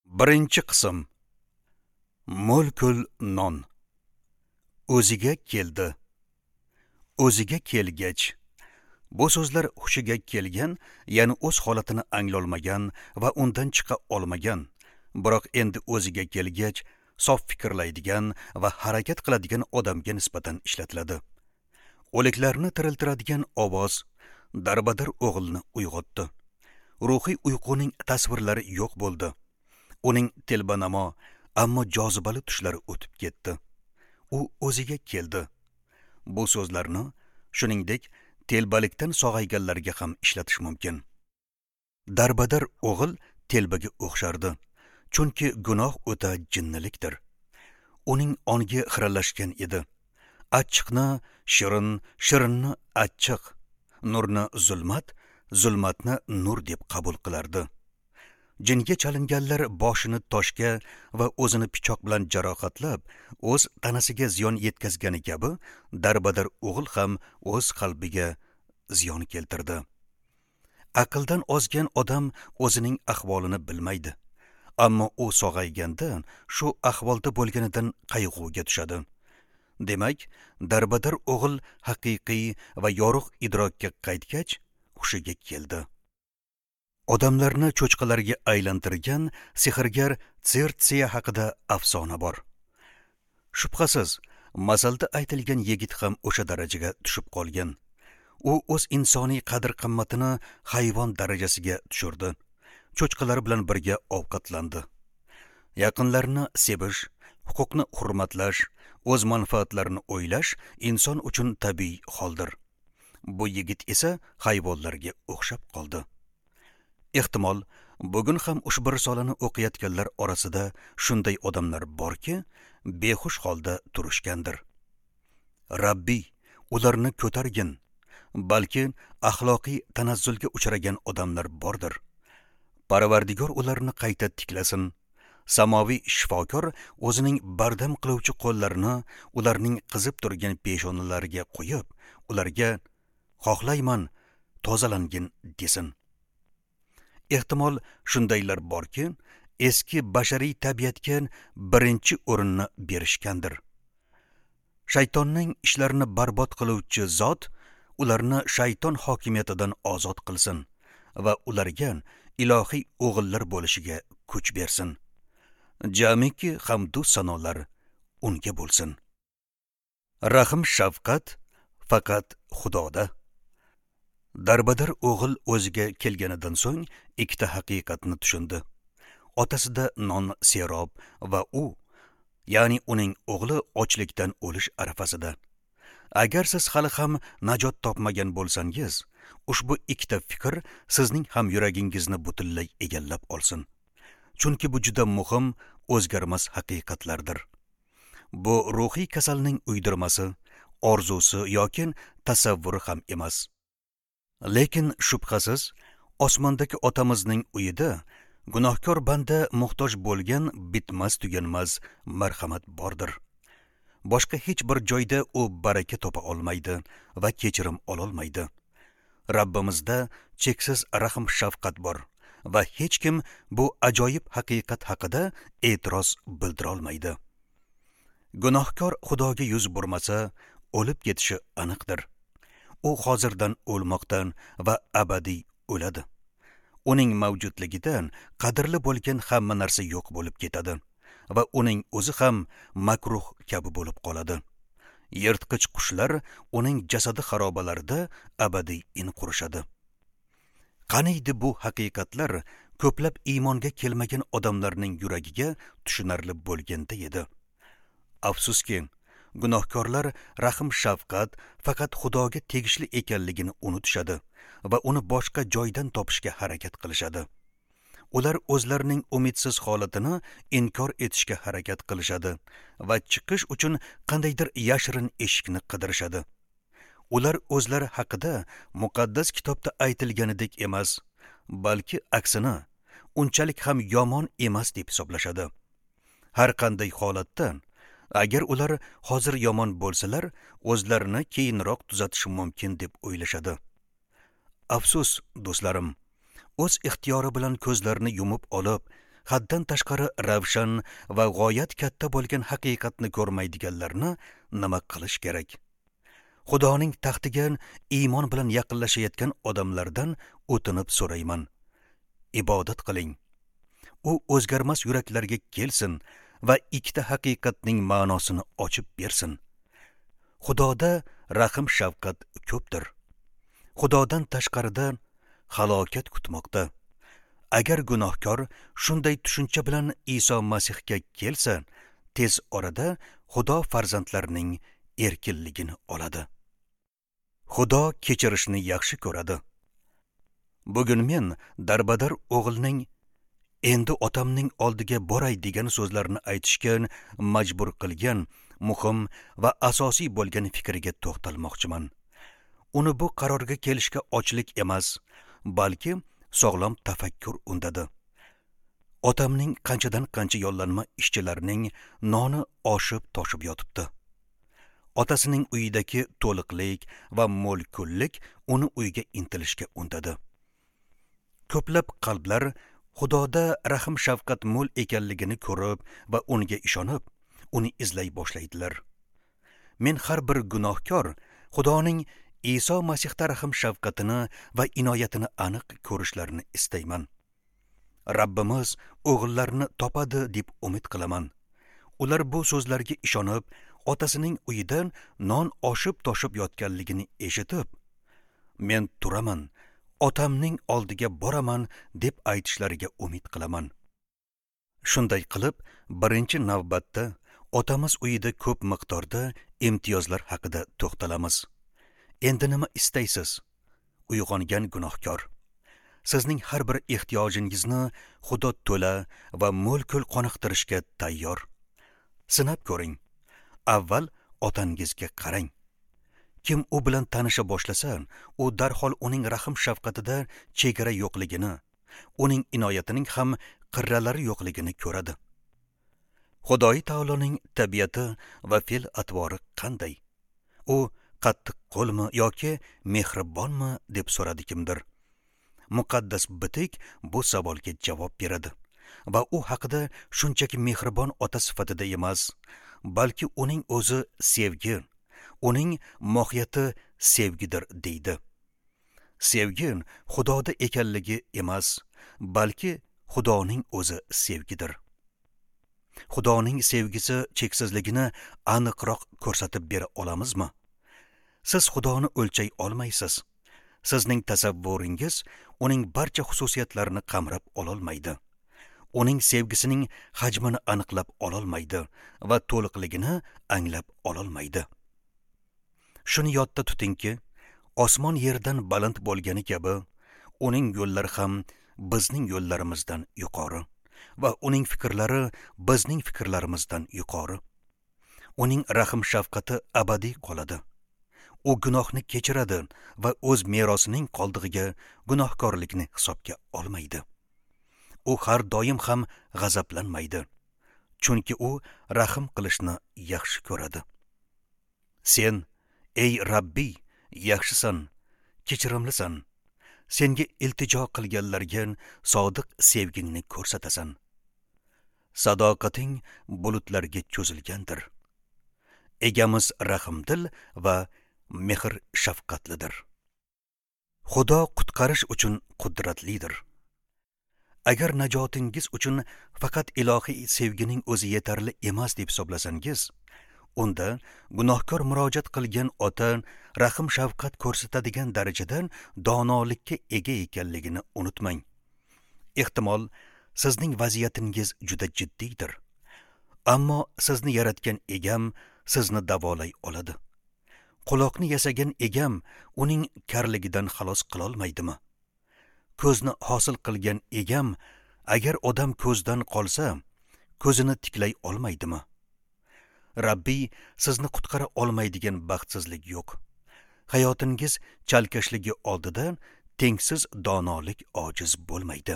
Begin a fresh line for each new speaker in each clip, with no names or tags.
Birinchi qism. Mo'l-ko'l non. O'ziga keldi. O'ziga kelgach. Bu so'zlar hushiga kelgan, ya'ni o'z holatini anglolmagan va undan chiqa olmagan, biroq endi o'ziga kelgach, sof fikrlaydigan va harakat qiladigan odamga nisbatan ishlatiladi. O'liklarni tiriltiradigan ovoz darbadar o'g'ilni uyg'otdi. Ruhiy uyquning tasvirlari yo'q bo'ldi. Uning telbanamo, ammo jozibali tushlari o'tib ketdi. U o'ziga keldi. Bu so'zlarni, shuningdek, telbalikdan sog'ayganlarga ham ishlatish mumkin. Darbadar o'g'il telbaga o'xshardi, chunki gunoh o'ta jinnilikdir. Uning ongi xiralashgan edi. Achchiqni shirin, shirinni achchiq, nurni zulmat, zulmatni nur deb qabul qilardi. Jinga chalinganlar boshini toshga va o'zini pichoq bilan jarohatlab, o'z tanasiga ziyon yetkazgani kabi, darbadar o'g'il ham o'z qalbiga ziyon keltirdi. Aqldan ozgan odam o'zining ahvolini bilmaydi, ammo u sog'ayganda shu ahvolda bo'lganidan qayg'uga tushadi. Demak, darbadar o'g'il haqiqiy va yorug' idrokka qaytgach, hushiga keldi. Odamlarni cho'chqalarga aylantirgan sehrgar Tsertsiya haqida afsona bor. Shubhasiz, masalda aytilgan yigit ham o'sha darajaga tushib qolgan. U o'z insoniy qadr-qimmatini hayvon darajasiga tushirdi. Cho'chqalar bilan birga ovqatlandi. Yaqinlarni sevish, huquqni hurmatlash, o'z manfaatlarini o'ylash inson uchun tabiiy holdir. Bu yigit esa hayvonlarga o'xshab qoldi. Ehtimol, bugun ham ushbu risolani o'qiyotganlar orasida shunday odamlar borki, behush holda turishgandir. Rabbiy, ularni ko'targin. Balki axloqiy tanazzulga uchragan odamlar bordir. Parvardigor ularni qayta tiklasin. Samoviy shifokor o'zining bardam qiluvchi qo'llarini ularning qizib turgan peshonalariga qo'yib, ularga xohlayman, tozalangin desin. Ehtimol shundaylar borki, eski bashariy tabiatga birinchi o'rinni berishgandir. Shaytonning ishlarini barbod qiluvchi zot ularni shayton hokimiyatidan ozod qilsin va ularga ilohiy o'g'illar bo'lishiga kuch bersin. Jamiki hamdu sanolar unga bo'lsin. Rahim shafqat faqat Xudoda. Darbadar o'g'il o'ziga kelganidan so'ng ikkita haqiqatni tushundi. Otasida non serob va u, ya'ni uning o'g'li ochlikdan o'lish arafasida. Agar siz hali ham najot topmagan bo'lsangiz, ushbu ikkita fikr sizning ham yuragingizni butunlay egallab olsin. Chunki bu juda muhim, o'zgarmas haqiqatlardir. Bu ruhiy kasalning uydirmasi, orzusi yoki tasavvuri ham emas. Lekin shubhasiz, osmondagi otamizning uyida gunohkor banda muhtoj bo'lgan bitmas tuganmas marhamat bordir. Boshqa hech bir joyda u baraka topa olmaydi va kechirim ololmaydi. Rabbimizda cheksiz rahm shafqat bor va hech kim bu ajoyib haqiqat haqida e'tiroz bildira olmaydi. Gunohkor Xudoga yuz burmasa, o'lib ketishi aniqdir. U hozirdan o'lmoqdan va abadiy o'ladi. Uning mavjudligidan qadrli bo'lgan hamma narsa yo'q bo'lib ketadi va uning o'zi ham makruh kabi bo'lib qoladi. Yirtqich qushlar uning jasadi xarobalarida abadiy in qurishadi. Qaniydi bu haqiqatlar ko'plab iymonga kelmagan odamlarning yuragiga tushunarli bo'lganda edi. Afsuski, gunohkorlar rahm shafqat faqat Xudoga tegishli ekanligini unutishadi va uni boshqa joydan topishga harakat qilishadi. Ular o'zlarining umidsiz holatini inkor etishga harakat qilishadi va chiqish uchun qandaydir yashirin eshikni qidirishadi. Ular o'zlari haqida muqaddas kitobda aytilganidek emas, balki aksini, unchalik ham yomon emas deb hisoblashadi. Har qanday holatda agar ular hozir yomon bo'lsalar, o'zlarini keyinroq tuzatishi mumkin deb o'ylashadi. Afsus, do'stlarim, o'z ixtiyori bilan ko'zlarini yumib olib, haddan tashqari ravshan va g'oyat katta bo'lgan haqiqatni ko'rmaydiganlarni nima qilish kerak? Xudoning taxtiga iymon bilan yaqinlashayotgan odamlardan o'tinib so'rayman. Ibodat qiling. U o'zgarmas yuraklarga kelsin va ikkita haqiqatning ma'nosini ochib bersin. Xudoda rahim shafqat ko'pdir. Xudodan tashqarida halokat kutmoqda. Agar gunohkor shunday tushuncha bilan Iso Masihga kelsa, tez orada Xudo farzandlarining erkinligini oladi. Xudo kechirishni yaxshi ko'radi. Bugun men darbadar o'g'ilning endi otamning oldiga boray degan so'zlarni aytishga majbur qilgan muhim va asosiy bo'lgan fikriga to'xtalmoqchiman. Uni bu qarorga kelishga ochlik emas, balki sog'lom tafakkur undadi. Otamning qanchadan qancha yollanma ishchilarining noni oshib toshib yotibdi. Otasining uyidagi to'liqlik va mo'l-kullik uni uyga intilishga undadi. Ko'plab qalblar Xudoda rahim shafqat mo'l ekanligini ko'rib va unga ishonib, uni izlay boshlaydilar. Men har bir gunohkor Xudoning Iso Masihda rahim shafqatini va inoyatini aniq ko'rishlarini istayman. Rabbimiz o'g'illarni topadi deb umid qilaman. Ular bu so'zlarga ishonib, otasining uyidan non oshib toshib yotganligini eshitib, men turaman, otamning oldiga boraman deb aytishlariga umid qilaman. Shunday qilib, birinchi navbatda otamiz uyida ko'p miqdorda imtiyozlar haqida to'xtalamiz. Endi nima istaysiz? Uyg'ongan gunohkor. Sizning har bir ehtiyojingizni Xudo to'la va mo'l-ko'l qoniqtirishga tayyor. Sinab ko'ring. Avval otangizga qarang. Kim u bilan tanisha boshlasa, u darhol uning rahim shafqatida chegara yo'qligini, uning inoyatining ham qirralari yo'qligini ko'radi. Xudoy taoloning tabiati va fe'l atvori qanday? U qattiq qo'lmi yoki mehribonmi deb so'radi kimdir. Muqaddas bitik bu savolga javob beradi va u haqida shunchaki mehribon ota sifatida emas, balki uning o'zi sevgi, uning mohiyati sevgidir deydi. Sevgi Xudoda ekanligi emas, balki Xudoning o'zi sevgidir. Xudoning sevgisi cheksizligini aniqroq ko'rsatib bera olamizmi? Siz Xudoni o'lchay olmaysiz. Sizning tasavvuringiz uning barcha xususiyatlarini qamrab ololmaydi. Uning sevgisining hajmini aniqlab ololmaydi va to'liqligini anglab ololmaydi. Shuni yodda tutingki, osmon yerdan baland bo'lgani kabi, uning yo'llari ham bizning yo'llarimizdan yuqori va uning fikrlari bizning fikrlarimizdan yuqori. Uning rahim shafqati abadiy qoladi. U gunohni kechiradi va o'z merosining qoldig'iga gunohkorlikni hisobga olmaydi. U har doim ham g'azablanmaydi, chunki u rahim qilishni yaxshi ko'radi. Sen, ey Rabbiy, yaxshisan, kechirimlisan. Senga iltijo qilganlarga sodiq sevgingni ko'rsatasan. Sadoqating bulutlarga cho'zilgandir. Egamiz rahimdil va mehr shafqatlidir. Xudo qutqarish uchun qudratlidir. Agar najotingiz uchun faqat ilohiy sevgining o'zi yetarli emas deb hisoblasangiz, unda gunohkor murojaat qilgan ota rahim shafqat ko'rsatadigan darajadan donolikka ega ekanligini unutmang. Ehtimol sizning vaziyatingiz juda jiddiydir. Ammo sizni yaratgan egam sizni davolay oladi. Quloqni yasagan egam uning karligidan xalos qila olmaydimi? Ko'zni hosil qilgan egam agar odam ko'zdan qolsa, ko'zini tiklay olmaydimi? Rabbiy sizni qutqara olmaydigan baxtsizlik yo'q. Hayotingiz chalkashligi oldida tengsiz donolik ojiz bo'lmaydi.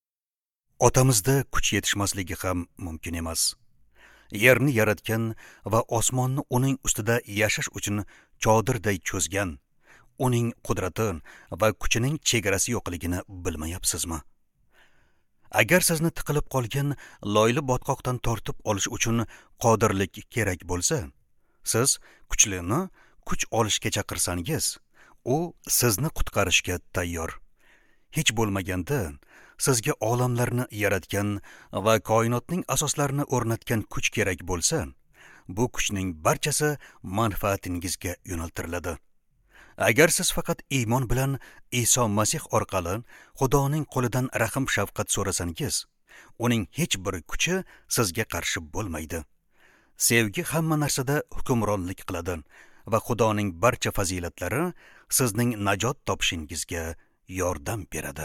Otamizda kuch yetishmasligi ham mumkin emas. Yerni yaratgan va osmonni uning ustida yashash uchun chodirday cho'zgan, uning qudrati va kuchining chegarasi yo'qligini bilmayapsizmi? Agar sizni tiqilib qolgan loyli botqoqdan tortib olish uchun qodirlik kerak bo'lsa, siz kuchlini kuch olishga chaqirsangiz, u sizni qutqarishga tayyor. Hech bo'lmaganda sizga olamlarni yaratgan va koinotning asoslarini o'rnatgan kuch kerak bo'lsa, bu kuchning barchasi manfaatingizga yo'naltiriladi. Agar siz faqat iymon bilan Iso Masih orqali Xudoning qo'lidan rahim shafqat so'rasangiz, uning hech bir kuchi sizga qarshi bo'lmaydi. Sevgi hamma narsada hukmronlik qiladi va Xudoning barcha fazilatlari sizning najot topishingizga yordam beradi.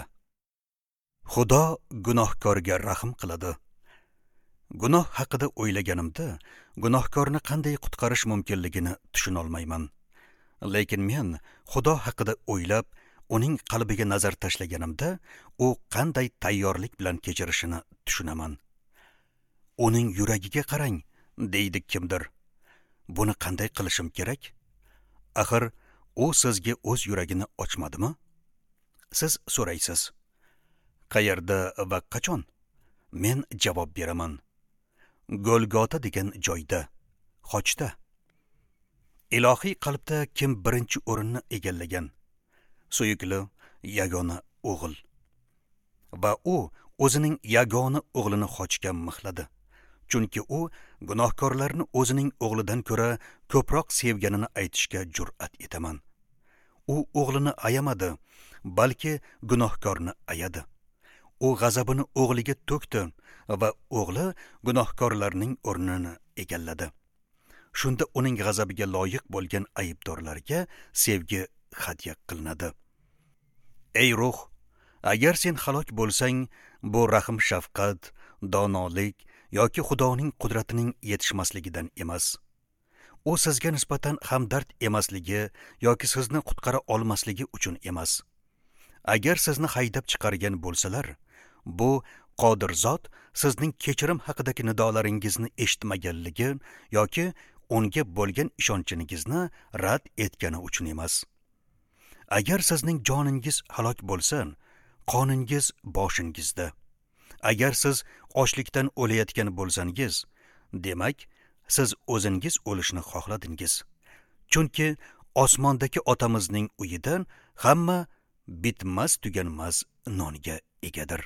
Xudo gunohkorga rahm qiladi. Gunoh haqida o'ylaganimda, gunohkorni qanday qutqarish mumkinligini tushuna olmayman. Lekin men Xudo haqida o'ylab, uning qalbiga nazar tashlaganimda, u qanday tayyorlik bilan kechirishini tushunaman. Uning yuragiga qarang, deydi kimdir. Buni qanday qilishim kerak? Axir u sizga o'z yuragini ochmadimi? Siz so'raysiz. Qayerda va qachon? Men javob beraman. Golgota degan joyda, Xochda. Ilohiy qalbda kim birinchi o'rinni egallagan? Suyukli yagona o'g'il. Va u o'zining yagona o'g'lini Xochga mixladi. Chunki u gunohkorlarni o'zining o'g'lidan ko'ra ko'proq sevganini aytishga jur'at etaman. U o'g'lini ayamadi, balki gunohkorni ayadi. U g'azabini o'g'liga to'kdi va o'g'li gunohkorlarning o'rnini egalladi. Shunda uning g'azabiga loyiq bo'lgan aybdorlarga sevgi hadya qilinadi. Ey ruh, agar sen halok bo'lsang, bu rahm shafqat, donolik yoki Xudoning qudratining yetishmasligidan emas. U sizga nisbatan hamdard emasligi yoki sizni qutqara olmasligi uchun emas. Agar sizni haydab chiqargan bo'lsalar, bu qodir zot sizning kechirim haqidagi nidolaringizni eshitmaganligi yoki unga bo'lgan ishonchingizni rad etgani uchun emas. Agar sizning joningiz halok bo'lsa, qoningiz boshingizda. Agar siz ochlikdan o'layotgan bo'lsangiz, demak, siz o'zingiz o'lishni xohladingiz. Chunki osmondagi otamizning uyidan hamma bitmas tuganmas nonga egadir.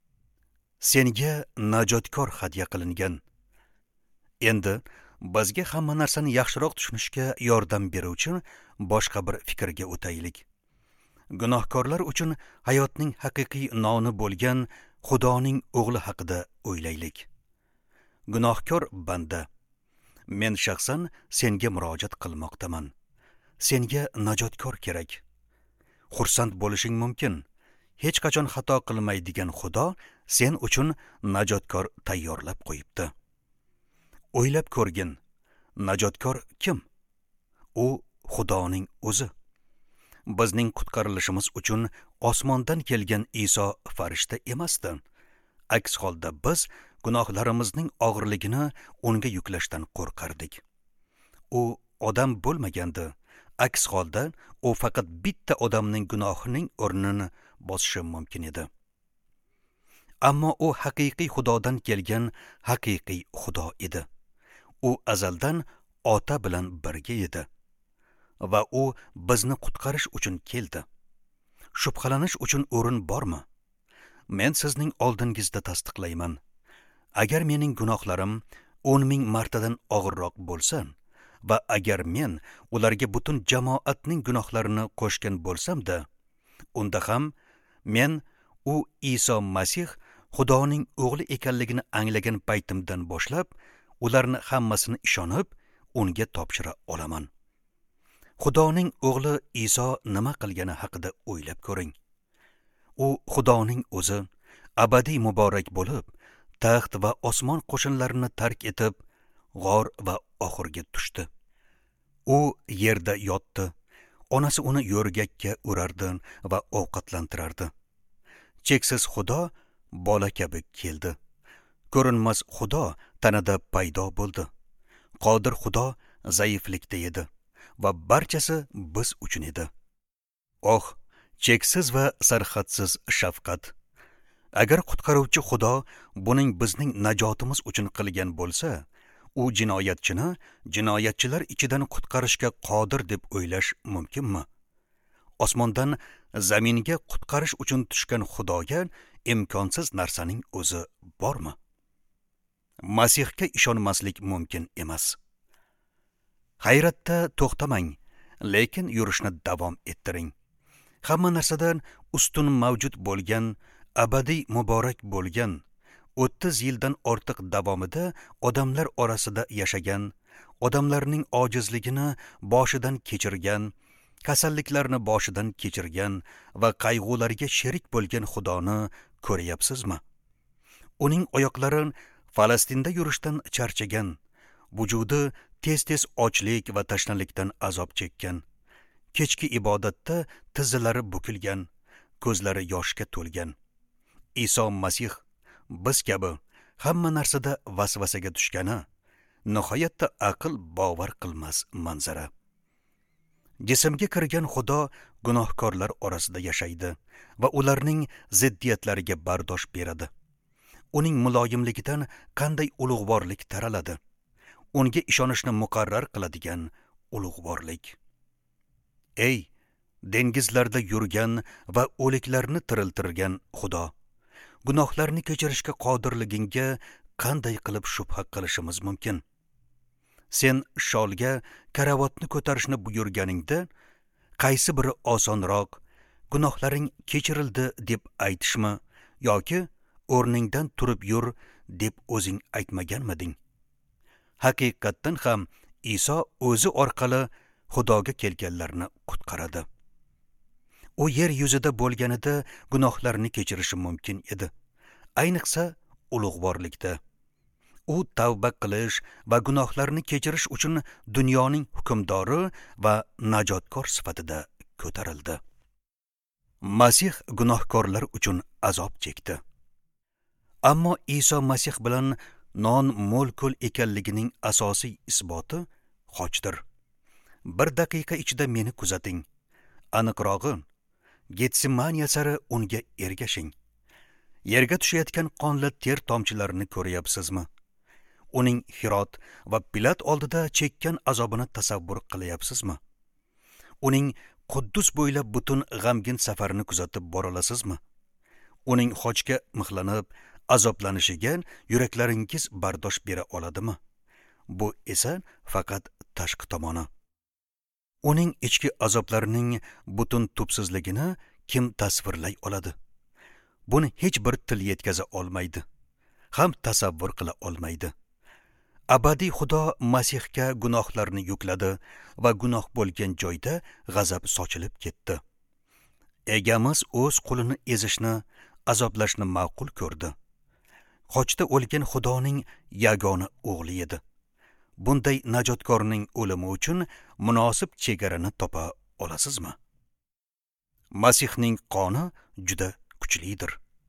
Senga najotkor hadya qilingan. Endi bizga hamma narsani yaxshiroq tushunishga yordam beruvchi boshqa bir fikrga o'taylik. Gunohkorlar uchun hayotning haqiqiy noni bo'lgan Xudoning o'g'li haqida o'ylaylik. Gunohkor banda, men shaxsan senga murojaat qilmoqdaman. Senga najotkor kerak. Xursand bo'lishing mumkin. Hech qachon xato qilmaydigan Xudo sen uchun najotkor tayyorlab qo'yibdi. O'ylab ko'rgin, najotkor kim? U Xudoning o'zi. Bizning qutqarilishimiz uchun osmondan kelgan Iso farishta emasdi. Aks holda biz gunohlarimizning og'irligini unga yuklashdan qo'rqardik. U odam bo'lmagandi. Aks holda u faqat bitta odamning gunohining o'rnini bosishi mumkin edi. Ammo u haqiqiy Xudodan kelgan haqiqiy Xudo edi. U azaldan ota bilan birga edi. Va u bizni qutqarish uchun keldi. Shubhalanish uchun o'rin bormi? Men sizning oldingizda tasdiqlayman. Agar mening gunohlarim 10,000 martadan og'irroq bo'lsa va agar men ularga butun jamoatning gunohlarini qo'shgan bo'lsam-da, unda ham men u Iso Masih Xudoning o'g'li ekanligini anglagan paytimdan boshlab ularni hammasini ishonib unga topshira olaman. Xudoning o'g'li Iso nima qilgani haqida o'ylab ko'ring. U Xudoning o'zi abadiy muborak bo'lib, taxt va osmon qo'shinlarini tark etib, g'or va oxurga tushdi. U yerda yotdi. Onasi uni yo'rgakka urardi va ovqatlantirardi. Cheksiz Xudo bola kabi keldi. Ko'rinmas Xudo tanada paydo bo'ldi. Qodir Xudo zaiflikda edi va barchasi biz uchun edi. Oh, cheksiz va sarhadsiz shafqat. Agar qutqaruvchi Xudo buning bizning najotimiz uchun qilgan bo'lsa, u jinoyatchini jinoyatchilar ichidan qutqarishga qodir deb o'ylash mumkinmi? Osmondan zaminga qutqarish uchun tushgan Xudoga imkonsiz narsaning o'zi bormi? Masihga ishonmaslik mumkin emas. Hayratda to'xtamang, lekin yurishni davom ettiring. Hamma narsadan ustun mavjud bo'lgan, abadiy muborak bo'lgan, 30 yildan ortiq davomida odamlar orasida yashagan, odamlarning ojizligini boshidan kechirgan, kasalliklarni boshidan kechirgan va qayg'ularga sherik bo'lgan Xudoni ko'ryapsizmi? Uning oyoqlari Falastinda yurishdan charchagan, vujudi tez-tez ochlik va tashnalikdan azob chekkan, kechki ibodatda tizzalari bukilgan, ko'zlari yoshga to'lgan. Iso Masih biz kabi hamma narsada vasvasaga tushgani, nihoyatda aql bovar qilmas manzara. Jismga kirgan Xudo gunohkorlar orasida yashaydi va ularning ziddiyatlariga bardosh beradi. Uning muloyimligidan qanday ulug'vorlik taraladi. Unga ishonishni muqarrar qiladigan ulug'vorlik. Ey, dengizlarda yurgan va o'liklarni tiriltirgan Xudo, gunohlarni kechirishga qodirligingga qanday qilib shubha qilishimiz mumkin? Sen sholga karavotni ko'tarishni buyurganingda, qaysi biri osonroq, gunohlaring kechirildi deb aytishmi, yoki o'rningdan turib yur deb o'zing aytmaganmiding? Haqiqatdan ham Iso o'zi orqali Xudoga kelganlarni qutqaradi. U yer yuzida bo'lganida gunohlarni kechirishi mumkin edi. Ayniqsa ulug'vorlikda. U tavba qilish va gunohlarni kechirish uchun dunyoning hukmdori va najotkor sifatida ko'tarildi. Masih gunohkorlar uchun azob chekdi. Ammo Iso Masih bilan non mo'l-ko'l ekanligining asosiy isboti xochdir. Bir daqiqa ichida meni kuzating. Aniqrog'i, Getsemaniya sari unga ergashing. Yerga tushayotgan qonli ter tomchilarini ko'ryapsizmi? Uning Hirot va Pilat oldida chekkan azobini tasavvur qilyapsizmi? Uning Quddus bo'ylab butun g'amgin safarini kuzatib boralasizmi? Uning xochga mixlanib, azoblanishiga yuraklaringiz bardosh bera oladimi? Bu esa faqat tashqi tomoni. Uning ichki azoblarining butun tubsizligini kim tasvirlay oladi? Buni hech bir til yetkaza olmaydi, ham tasavvur qila olmaydi. Abadiy Xudo Masihga gunohlarni yukladi va gunoh bo'lgan joyda g'azab sochilib ketdi. Egamiz o'z qulini ezishni, azoblashni ma'qul ko'rdi. Xochda o'lgan Xudoning yagona o'g'li edi. Bunday najotkorning o'limi uchun munosib chegarani topa olasizmi? Masihning qoni juda kuchlidir.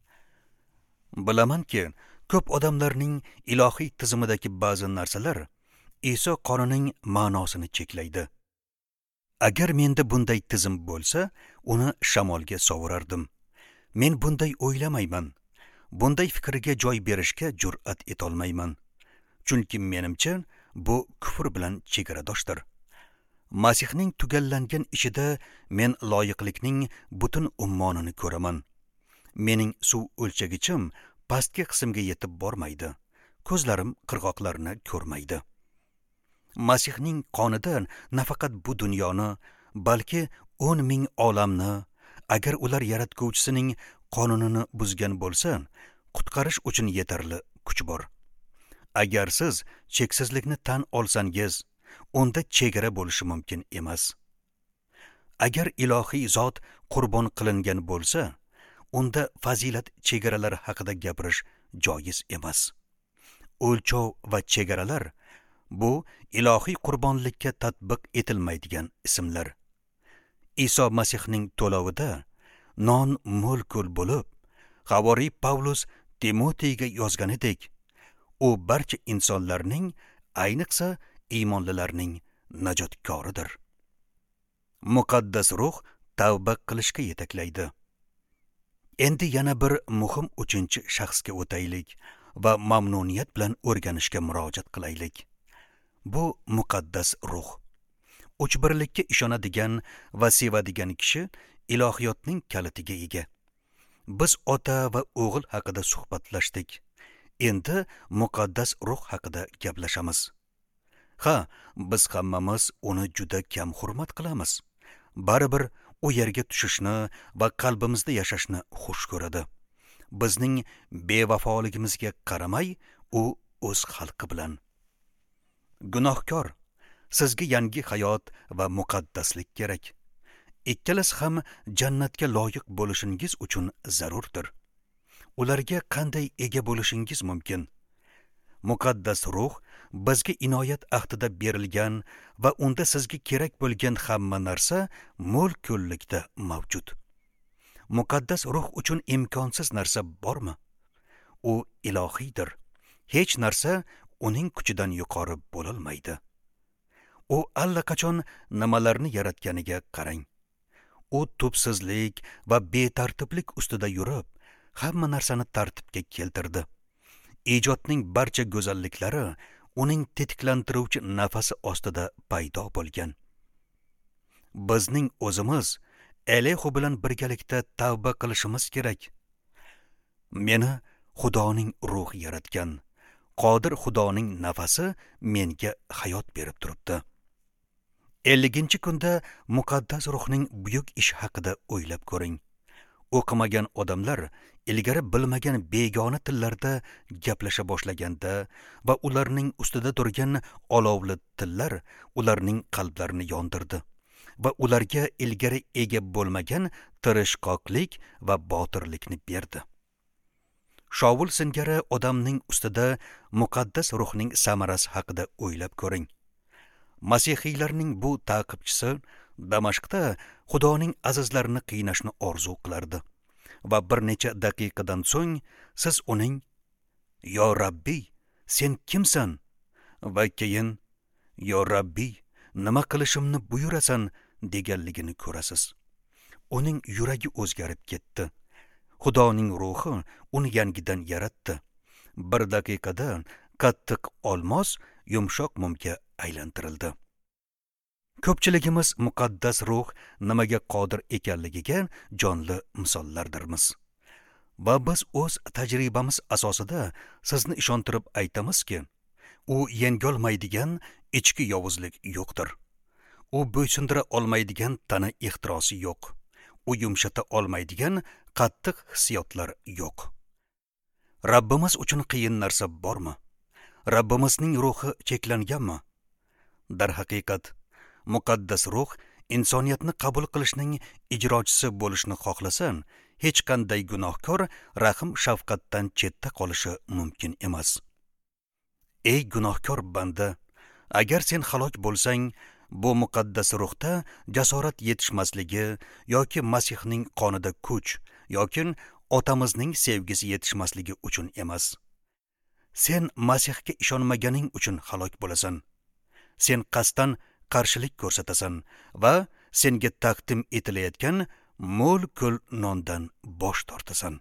Bilamanki, ko'p odamlarning ilohiy tizimidagi ba'zi narsalar Iso qonining ma'nosini cheklaydi. Agar menda bunday tizim bo'lsa, uni shamolga sovurardim. Men bunday o'ylamayman. Bunday fikrga joy berishga jur'at etolmayman. Chunki menimcha bu kufr bilan chegaradoshdir. Masihning tugallangan ishida men loyiqlikning butun ummonini ko'raman. Mening suv o'lchagichim pastki qismga yetib bormaydi. Ko'zlarim qirg'oqlarni ko'rmaydi. Masihning qonidan nafaqat bu dunyoni, balki 10 ming olamni, agar ular yaratguvchisining qonunini buzgan bo'lsa, qutqarish uchun yetarli kuch bor. Agar siz cheksizlikni tan olsangiz, unda chegara bo'lishi mumkin emas. Agar ilohiy zot qurbon qilingan bo'lsa, unda fazilat chegaralari haqida gapirish joiz emas. O'lchov va chegaralar bu ilohiy qurbonlikka tatbiq etilmaydigan ismlar. Iso Masihning to'lovida non mo'l-ko'l bo'lib, Havoriy Pavlus Timotiyga yozganidek, u barcha insonlarning, ayniqsa iymonlilarning najotkoridir. Muqaddas ruh tavba qilishga yetaklaydi. Endi yana bir muhim uchinchi shaxsga o'taylik va mamnuniyat bilan o'rganishga murojaat qilaylik. Bu muqaddas ruh. Uchbirlikka ishonadigan va sevadigan kishi ilohiyotning kalitiga ega. Biz ota va o'g'il haqida suhbatlashdik. Endi muqaddas ruh haqida gaplashamiz. Ha, biz hammamiz uni juda kam hurmat qilamiz. Baribir u yerga tushishni va qalbimizda yashashni xush ko'radi. Bizning bevafoligimizga qaramay, u o'z xalqi bilan. Gunohkor, sizga yangi hayot va muqaddaslik kerak. Ikkalasi ham jannatga loyiq bo'lishingiz uchun zarurdir. Ularga qanday ega bo'lishingiz mumkin? Muqaddas ruh bizga inoyat ahdida berilgan va unda sizga kerak bo'lgan hamma narsa mo'l ko'llikda mavjud. Muqaddas ruh uchun imkonsiz narsa bormi? U ilohiydir. Hech narsa uning kuchidan yuqori bo'lolmaydi. U allaqachon nimalarni yaratganiga qarang. U tubsizlik va betartiblik ustida yurib, hamma narsani tartibga keltirdi. Ijodning barcha go'zalliklari uning tetiklantiruvchi nafasi ostida paydo bo'lgan. Bizning o'zimiz Alehu bilan birgalikda tavba qilishimiz kerak. Meni Xudoning ruhi yaratgan. Qodir Xudoning nafasi menga hayot berib turibdi. 50-kunda muqaddas ruhning buyuk ish haqida o'ylab ko'ring. O'qimagan odamlar ilgari bilmagan begona tillarda gaplasha boshlaganda va ularning ustida turgan olovli tillar ularning qalblarini yondirdi va ularga ilgari ega bo'lmagan tirishqoqlik va botirlikni berdi. Shovul singari odamning ustida muqaddas ruhning samarasi haqida o'ylab ko'ring. Masihiylarning bu ta'qibchisi Damashqda Xudoning azizlarini qiynashni orzu qilardi va bir necha daqiqadan so'ng siz uning "Yo Rabbiy, sen kimsan?" va keyin "Yo Rabbiy, nima qilishimni buyurasan?" deganligini ko'rasiz. Uning yuragi o'zgarib ketdi. Xudoning ruhi uni yangidan yaratdi. Bir daqiqada qattiq olmos yumshoq mumga aylantirildi. Ko'pchiligimiz muqaddas ruh nimaga qodir ekanligiga jonli misollardirmiz. Va biz o'z tajribamiz asosida sizni ishontirib aytamizki, u yengolmaydigan ichki yovuzlik yo'qdir. U bo'ysundira olmaydigan tana ehtirosi yo'q. U yumshata olmaydigan qattiq hissiyotlar yo'q. Rabbimiz uchun qiyin narsa bormi? Rabbimizning ruhi cheklanganmi? Darhaqiqat, muqaddas ruh insoniyatni qabul qilishning ijrochisi bo'lishni xohlasan, hech qanday gunohkor rahm shafqatdan chetda qolishi mumkin emas. Ey gunohkor banda, agar sen halok bo'lsang, bu muqaddas ruhda jasorat yetishmasligi yoki Masihning qonida kuch yoki otamizning sevgisi yetishmasligi uchun emas. Sen Masihga ishonmaganing uchun halok bo'lasan. Sen qasddan qarshilik ko'rsatasan va senga taqdim etilayotgan mo'l ko'l nondan bosh tortasan.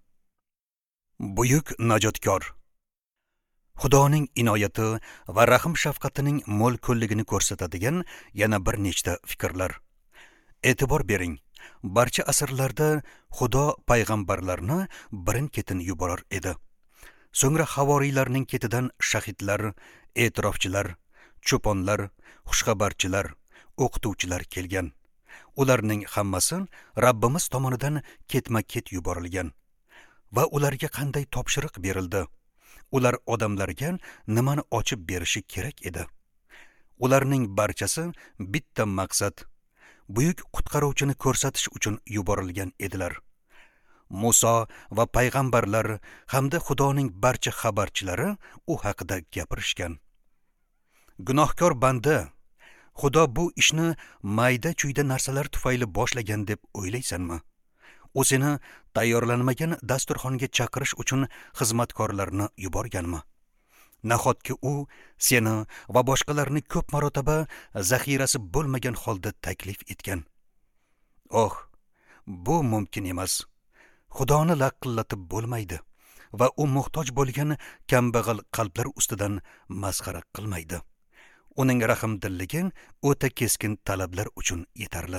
Buyuk najotkor. Xudoning inoyati va rahm shafqatining mo'l ko'lligini ko'rsatadigan yana bir nechta fikrlar. E'tibor bering, barcha asrlarda Xudo payg'ambarlarni birin-ketin yuborar edi. So'ngra havoriylarning ketidan shahidlar, e'tirofchilar, cho'ponlar, xushxabarchilar, o'qituvchilar kelgan. Ularning hammasi Rabbimiz tomonidan ketma-ket yuborilgan va ularga qanday topshiriq berildi? Ular odamlarga nimani ochib berishi kerak edi? Ularning barchasi bitta maqsad, buyuk qutqaruvchini ko'rsatish uchun yuborilgan edilar. Muso va payg'ambarlar hamda Xudoning barcha xabarchilari u haqida gapirishgan. Gunohkor banda, Xudo bu ishni mayda-chuyda narsalar tufayli boshlagan deb o'ylaysanmi? U seni tayyorlanmagan dasturxonga chaqirish uchun xizmatkorlarni yuborganmi? Nahotki u seni va boshqalarni ko'p marotaba zaxirasi bo'lmagan holda taklif etgan? Oh, bu mumkin emas. Xudoni laqillatib bo'lmaydi va u muhtoj bo'lgan kambag'al qalblar ustidan masxara qilmaydi. Uning rahmdilligi o'ta keskin talablar uchun yetarli.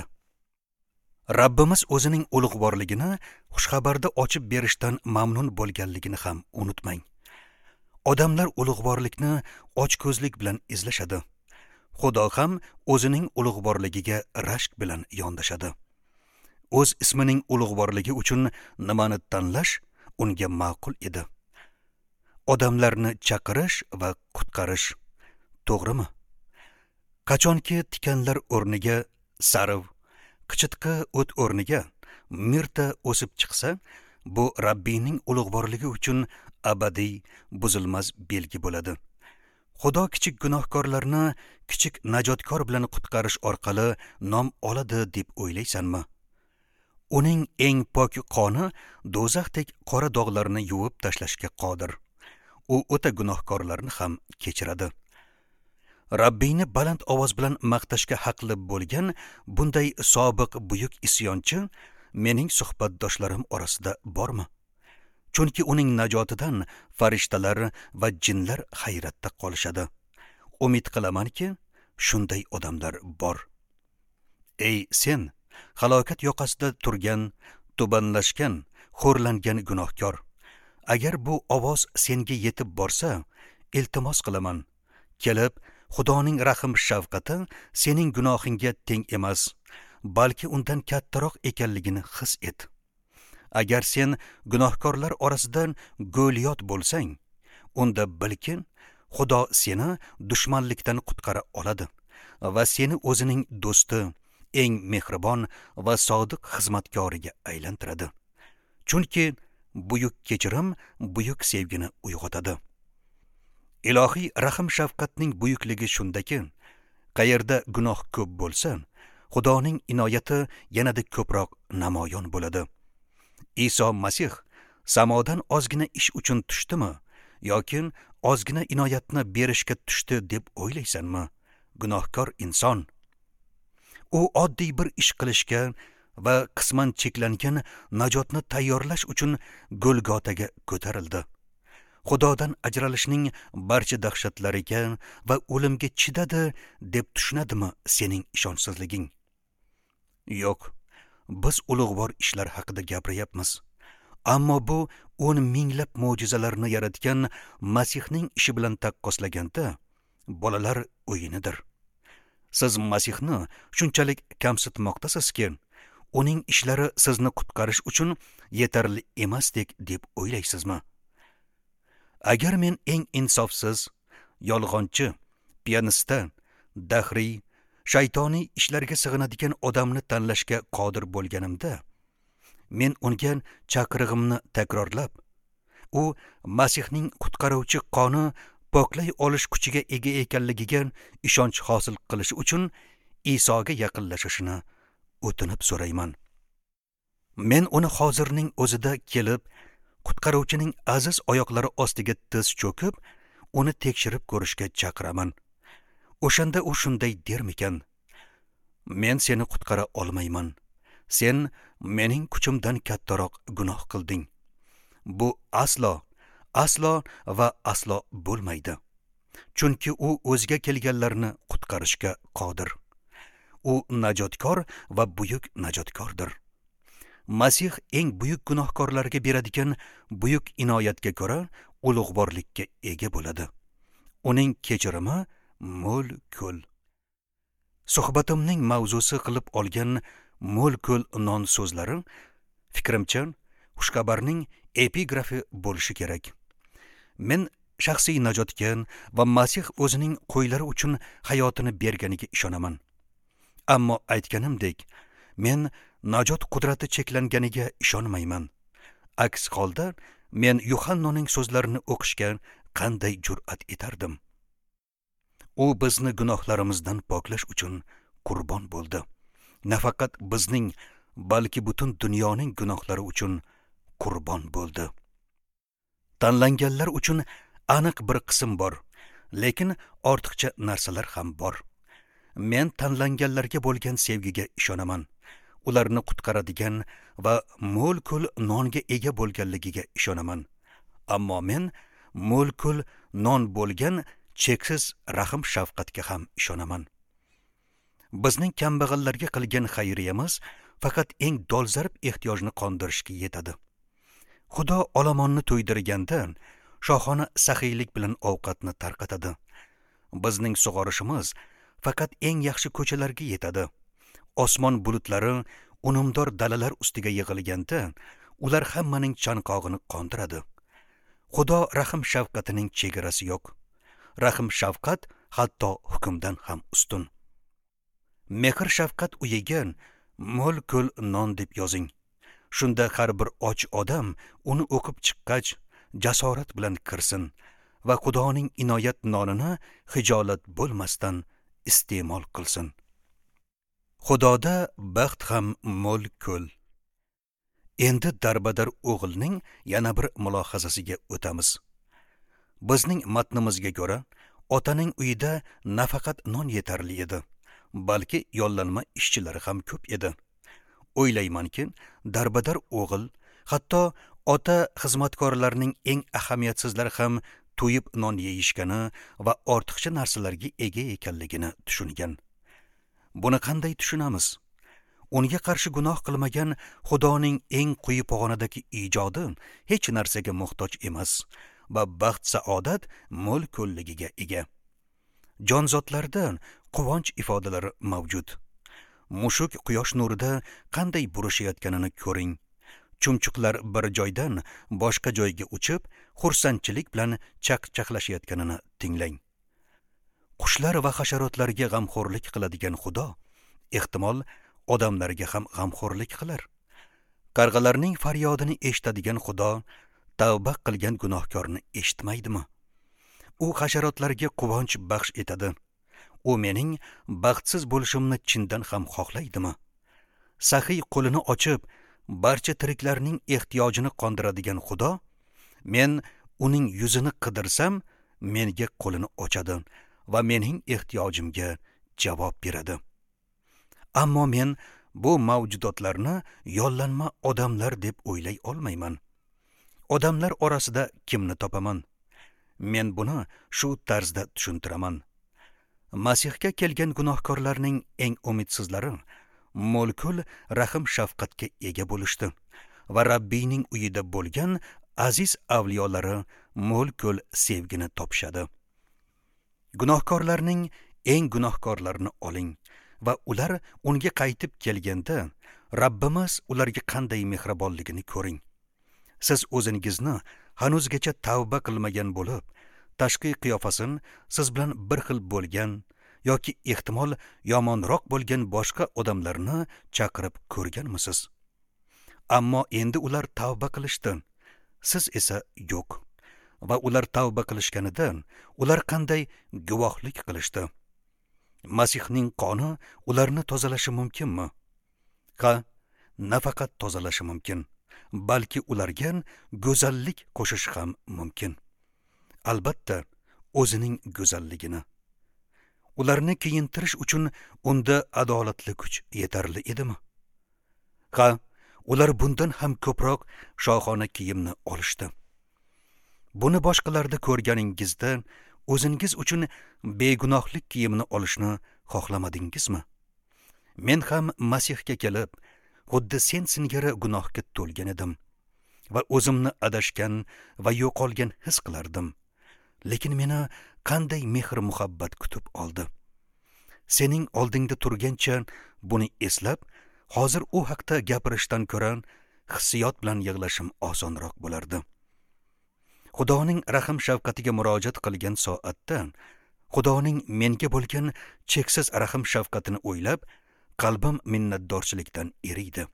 Rabbimiz o'zining ulug'vorligini xushxabarda ochib berishdan mamnun bo'lganligini ham unutmang. Odamlar ulug'vorlikni ochko'zlik bilan izlashadi. Xudo ham o'zining ulug'vorligiga rashk bilan yondashadi. O'z ismining ulug'vorligi uchun nimani tanlash unga ma'qul edi? Odamlarni chaqirish va qutqarish, to'g'rimi? Qachonki tikanlar o'rniga sarv, qichitqi o't o'rniga mirta o'sib chiqsa, bu Rabbiyning ulug'vorligi uchun abadiy, buzilmas belgi bo'ladi. Xudo kichik gunohkorlarni kichik najotkor bilan qutqarish orqali nom oladi deb o'ylaysanmi? Uning eng pok qoni do'zaxdek qora dog'larni yuvib tashlashga qodir. U o'ta gunohkorlarni ham kechiradi. Rabbiyni baland ovoz bilan maqtashga haqli bo'lgan bunday sobiq buyuk isyonchi mening suhbatdoshlarim orasida bormi? Chunki uning najotidan farishtalar va jinlar hayratda qolishadi. Umid qilamanki, shunday odamlar bor. Ey sen, halokat yoqasida turgan, tubanlashgan, xo'rlangan gunohkor, agar bu ovoz senga yetib borsa, iltimos qilaman, kelib Xudoning rahm shafqati sening gunohingga teng emas, balki undan kattaroq ekanligini his et. Agar sen gunohkorlar orasidan go'liyot bo'lsang, unda bilkin, Xudo seni dushmanlikdan qutqara oladi va seni o'zining do'sti, eng mehribon va sodiq xizmatkoriga aylantiradi. Chunki buyuk kechirim buyuk sevgini uyg'otadi. Ilohiy rahm shafqatning buyukligi shundaki, qayerda gunoh ko'p bo'lsa, Xudoning inoyati yanada ko'proq namoyon bo'ladi. Iso Masih samodan ozgina ish uchun tushdimi yoki ozgina inoyatni berishga tushdi deb o'ylaysanmi, gunohkor inson? U oddiy bir ish qilishga va qisman cheklangan najotni tayyorlash uchun Golgotaga ko'tarildi. Xudodan ajralishning barcha dahshatlariga va o'limga chidadi deb tushunadimi sening ishonchsizliging? Yo'q, biz ulug'vor ishlar haqida gapiryapmiz. Ammo bu 10 minglab mo'jizalarni yaratgan Masihning ishi bilan taqqoslaganda bolalar o'yinidir. Siz Masihni shunchalik kamsitmoqdasizki, uning ishlari sizni qutqarish uchun yetarli emasdek deb o'ylaysizmi? Agar men eng insofsiz, yolg'onchi, piyanista, dahriy, shaytoniy ishlarga sig'inadigan odamni tanlashga qodir bo'lganimda, men unga chaqirig'imni takrorlab, u Masihning qutqaruvchi qoni poklay olish kuchiga ega ekanligiga ishonch hosil qilish uchun Isoga yaqinlashishini o'tinib so'rayman. Men uni hozirning o'zida kelib, qutqaruvchining aziz oyoqlari ostiga tiz cho'kib, uni tekshirib ko'rishga chaqiraman. O'shanda u shunday dermikan: men seni qutqara olmayman. Sen mening kuchimdan kattaroq gunoh qilding. Bu aslo va aslo bo'lmaydi. Chunki u o'ziga kelganlarni qutqarishga qodir. U najotkor va buyuk najotkordir. Masih eng buyuk gunohkorlarga beradigan buyuk inoyatga ko'ra ulug'vorlikka ega bo'ladi. Uning kechirimi mo'l-ko'l. Suhbatimning mavzusi qilib olgan mo'l-ko'l non so'zlari fikrimcha xushxabarning epigrafi bo'lishi kerak. Men shaxsiy najotga va Masih o'zining qo'ylari uchun hayotini berganiga ishonaman. Ammo aytganimdek, men najot qudrati cheklanganiga ishonmayman. Aks holda men Yuhannoning so'zlarini o'qishga qanday jur'at etardim? U bizni gunohlarimizdan poklash uchun qurbon bo'ldi. Nafaqat bizning, balki butun dunyoning gunohlari uchun qurbon bo'ldi. Tanlanganlar uchun aniq bir qism bor, lekin ortiqcha narsalar ham bor. Men tanlanganlarga bo'lgan sevgiga ishonaman. ularni qutqaradigan va mo'l-ko'l nonga ega bo'lganligiga ishonaman. Ammo men mo'l-ko'l non bo'lgan cheksiz rahim shafqatga ham ishonaman. Bizning kambag'allarga qilgan xayriyamiz faqat eng dolzarb ehtiyojni qondirishga yetadi. Xudo olomonni to'ydirganda shohona saxiylik bilan ovqatni tarqatadi. Bizning sug'orishimiz faqat eng yaxshi ko'chalarga yetadi. Osmon bulutlari unumdor dalalar ustiga yig'ilganda ular hammaning chanqog'ini qondiradi. Xudo rahim shafqatining chegarasi yo'q. Rahim shafqat hatto hukmdan ham ustun. Mehr shafqat uyiga mo'l-ko'l non deb yozing. Shunda har bir och odam uni o'qib chiqqach jasorat bilan kirsin va Xudoning inoyat nonini hijolat bo'lmasdan iste'mol qilsin. Xudoda baxt ham mo'l-ko'l. Endi darbadar o'g'ilning yana bir mulohazasiga o'tamiz. Bizning matnimizga ko'ra, otaning uyida nafaqat non yetarli edi, balki yollanma ishchilari ham ko'p edi. O'ylaymanki, darbadar o'g'il, hatto ota xizmatkorlarning eng ahamiyatsizlari ham to'yib non yeyishgani va ortiqcha narsalarga ega ekanligini tushungan. Buni qanday tushunamiz? Unga qarshi gunoh qilmagan Xudoning eng quyi pog'onadagi ijodi hech narsaga muhtoj emas va baxt saodat mo'l-ko'lligiga ega. Jonzotlarda quvonch ifodalari mavjud. Mushuk quyosh nurida qanday burishayotganini ko'ring. Chumchuqlar bir joydan boshqa joyga uchib, xursandchilik bilan chaqchaqlashayotganini tinglang. Qushlar va hasharotlarga g'amxo'rlik qiladigan Xudo, ehtimol odamlarga ham g'amxo'rlik qilar. Qarg'alarning faryodini eshitadigan Xudo tavba qilgan gunohkorni eshitmaydimi? U hasharotlarga quvonch baxsh etadi. U mening baxtsiz bo'lishimni chindan ham xohlaydimi? Saxiy qo'lini ochib, barcha tiriklarning ehtiyojini qondiradigan Xudo, men uning yuzini qidirsam, menga qo'lini ochadi va mening ehtiyojimga javob beradi. Ammo men bu mavjudotlarni yollanma odamlar deb o'ylay olmayman. Odamlar orasida kimni topaman? Men buni shu tarzda tushuntiraman. Masihga kelgan gunohkorlarning eng umidsizlari mo'l-ko'l rahim shafqatga ega bo'lishdi va Rabbiyning uyida bo'lgan aziz avliyolari mo'l-ko'l sevgini topishadi. Gunohkorlarning eng gunohkorlarini oling va ular unga qaytib kelganda Rabbimiz ularga qanday mehribonligini ko'ring. Siz o'zingizni hanuzgacha tavba qilmagan bo'lib, tashqi qiyofasin siz bilan bir xil bo'lgan yoki ehtimol yomonroq bo'lgan boshqa odamlarni chaqirib ko'rganmisiz? Ammo endi ular tavba qilishdi, siz esa yo'q. Va ular tavba qilishganidan ular qanday guvohlik qilishdi? Masihning qoni ularni tozalashi mumkinmi? Ha, nafaqat tozalashi mumkin, balki ularga go'zallik qo'shish ham mumkin. Albatta, o'zining go'zalligini. Ularni kiyintirish uchun unda adolatli kuch yetarli edimi? Ha, ular bundan ham ko'proq shohona kiyimni olishdi. Buni boshqalarda ko'rganingizda o'zingiz uchun begunohlik kiyimini olishni xohlamadingizmi? Men ham Masihga kelib, xuddi sen singari gunohga to'lgan edim va o'zimni adashgan va yo'qolgan his qilardim. Lekin meni qanday mehr-muhabbat kutib oldi. Sening oldingda turgancha buni eslab, hozir u haqda gapirishdan ko'ra hissiyot bilan yig'lashim osonroq bo'lardi. Xudoning rahim shafqatiga murojaat qilgan soatda, Xudoning menga bo'lgan cheksiz rahim shafqatini o'ylab, qalbim minnatdorchilikdan eriydi.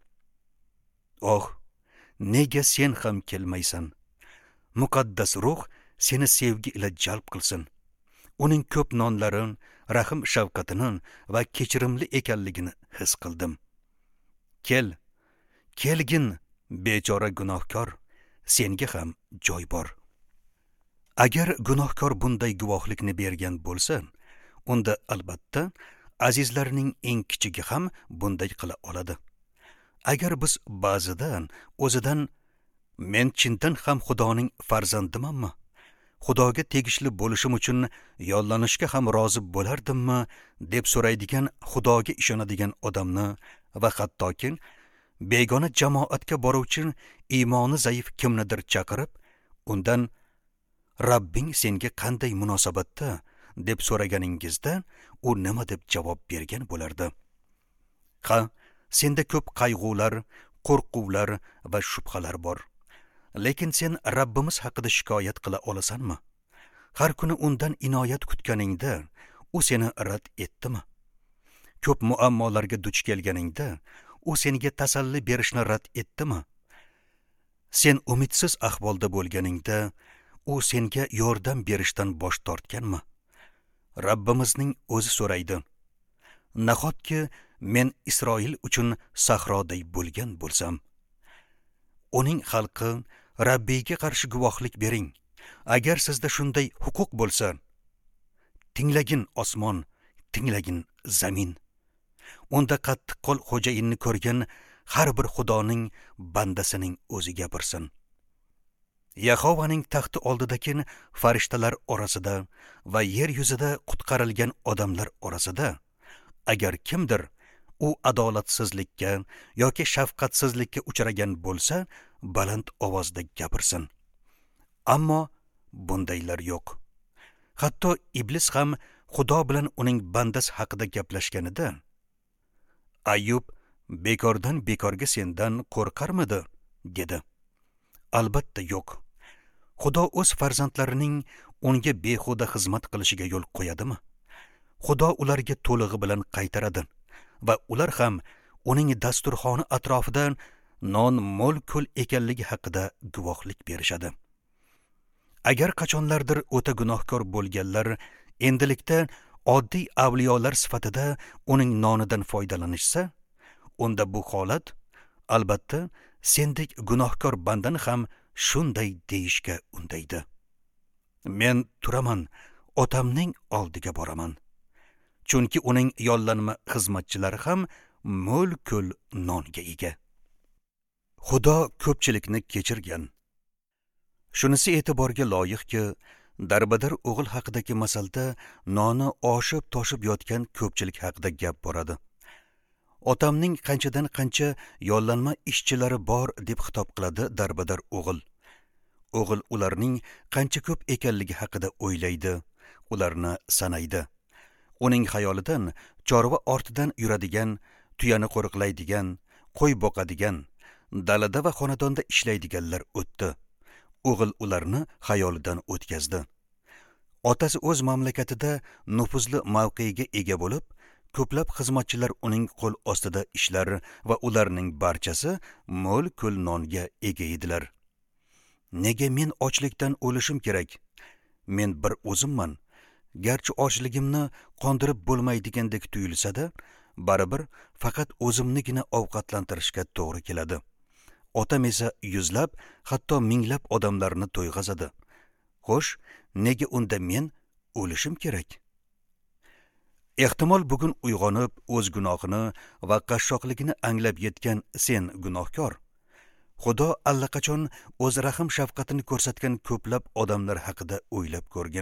Oh, nega sen ham kelmaysan? Muqaddas ruh seni sevgi ila jalb qilsin. Uning ko'p nonlari, rahim shafqatini va kechirimli ekanligini his qildim. Kelgin, bechora gunohkor, senga ham joy bor. Agar gunohkor bunday guvohlikni bergan bo'lsa, unda albatta azizlarning eng kichigi ham bunday qila oladi. Agar biz ba'zidan o'zidan men chindan ham Xudoning farzandimanmi? Xudoga tegishli bo'lishim uchun yollanishga ham rozi bo'lardimmi deb so'raydigan Xudoga ishonadigan odamni va hattoki begona jamoatga boruvchi iymoni zaif kimnidir chaqirib, undan Rabbing senga qanday munosabatda deb so'raganingizda u nima deb javob bergan bo'lardi? Ha, senda ko'p qayg'ular, qo'rquvlar va shubhalar bor. Lekin sen Rabbimiz haqida shikoyat qila olasanmi? Har kuni undan inoyat kutganingda u seni rad etdimi? Ko'p muammolarga duch kelganingda u senga tasalli berishni rad etdimi? Sen umidsiz ahvolda bo'lganingda u senga yordam berishdan bosh tortganmi? Rabbimizning o'zi so'raydi: nahotki men Isroil uchun sahroday bo'lgan bo'lsam? Uning xalqi Rabbiyga qarshi guvohlik bering. Agar sizda shunday huquq bo'lsa, tinglagin osmon, tinglagin zamin. Unda qattiq qo'l xo'jayinni ko'rgan har bir Xudoning bandasining o'zi gapirsin. Yahovaning taxti oldidagi farishtalar orasida va yer yuzida qutqarilgan odamlar orasida agar kimdir u adolatsizlikka yoki shafqatsizlikka uchragan bo'lsa, baland ovozda gapirsin. Ammo bundaylar yo'q. Hatto iblis ham Xudo bilan uning bandasi haqida gaplashganida, Ayyub bekordan bekorga sendan qo'rqarmidi dedi. Albatta yo'q. Xudo o'z farzandlarining unga behuda xizmat qilishiga yo'l qo'yadimi? Xudo ularga to'lig'i bilan qaytaradi va ular ham uning dasturxoni atrofidan non mo'l-ko'l ekanligi haqida guvohlik berishadi. Agar qachonlardir o'ta gunohkor bo'lganlar endilikda oddiy avliyolar sifatida uning nonidan foydalanishsa, unda bu holat albatta sendek gunohkor bandani ham shunday deyishga undaydi. Men turaman, otamning oldiga boraman. Chunki uning yollanma xizmatchilari ham mo'l-ko'l nonga ega. Xudo ko'pchilikni kechirgan. Shunisi e'tiborga loyiqki, darbadar o'g'il haqidagi masalda noni oshib-toshib yotgan ko'pchilik haqida gap boradi. Otamning qanchadan qancha yollanma ishchilari bor deb xitob qiladi darbadar o'g'il. O'g'il ularning qancha ko'p ekanligi haqida o'ylaydi, ularni sanaydi. Uning xayolidan chorva ortidan yuradigan, tuyani qo'riqlaydigan, qo'y boqadigan, dalada va xonadonda ishlaydiganlar o'tdi. O'g'il ularni xayolidan o'tkazdi. Otasi o'z mamlakatida nufuzli mavqega ega bo'lib, ko'plab xizmatchilar uning qo'l ostida ishlar va ularning barchasi mo'l-ko'l nonga ega edilar. Nega men ochlikdan o'lishim kerak? Men bir o'zimman. Garchi ochligimni qondirib bo'lmaydigandek tuyulsa-da, baribir faqat o'zimnigina ovqatlantirishga to'g'ri keladi. Otam esa yuzlab, hatto minglab odamlarni to'yg'azadi. Xo'sh, nega unda men o'lishim kerak? Ehtimol bugun uyg'onib, o'z gunohini va qashshoqligini anglab yetgan sen gunohkor. Xudo allaqachon o'z rahim shafqatini ko'rsatgan ko'plab odamlar haqida o'ylab ko'rgin.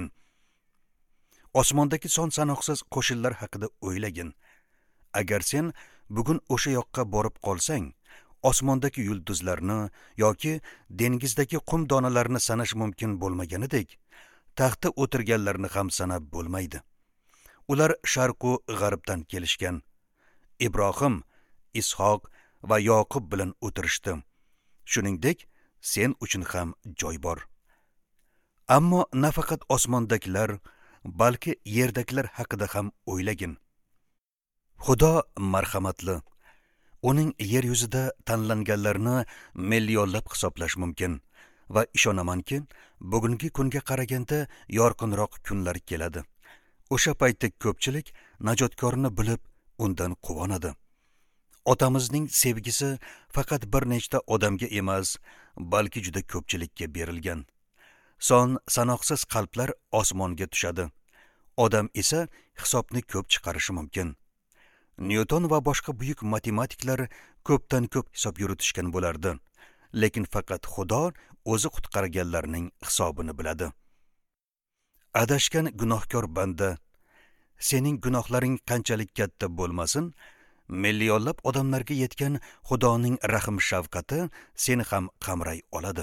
Osmondagi son sanoqsiz qo'shinlar haqida o'ylagin. Agar sen bugun o'sha yoqqa borib qolsang, osmondagi yulduzlarni yoki dengizdagi qum donalarini sanash mumkin bo'lmaganidek, taxtda o'tirganlarni ham sanab bo'lmaydi. Ular sharq va g'arbdan kelishgan. Ibrohim, Ishoq va Yoqub bilan o'tirishdi. Shuningdek, sen uchun ham joy bor. Ammo nafaqat osmondagilar, balki yerdagilar haqida ham o'ylagin. Xudo marhamatli. Uning yer yuzida tanlanganlarni millionlab hisoblash mumkin va ishonamanki, bugungi kunga qaraganda yorqinroq kunlar keladi. O'sha paytda ko'pchilik najotkorni bilib, undan quvonadi. Otamizning sevgisi faqat bir nechta odamga emas, balki juda ko'pchilikka berilgan. Son sanoqsiz qalblar osmonga tushadi. Odam esa hisobni ko'p chiqarishi mumkin. Newton va boshqa buyuk matematiklar ko'pdan ko'p hisob yuritishgan bo'lardi. Lekin faqat Xudo o'zi qutqarganlarning hisobini biladi. Adashgan gunohkor banda, sening gunohlaring qanchalik katta bo'lmasin, millionlab odamlarga yetgan Xudoning rahm shafqati seni ham qamray oladi.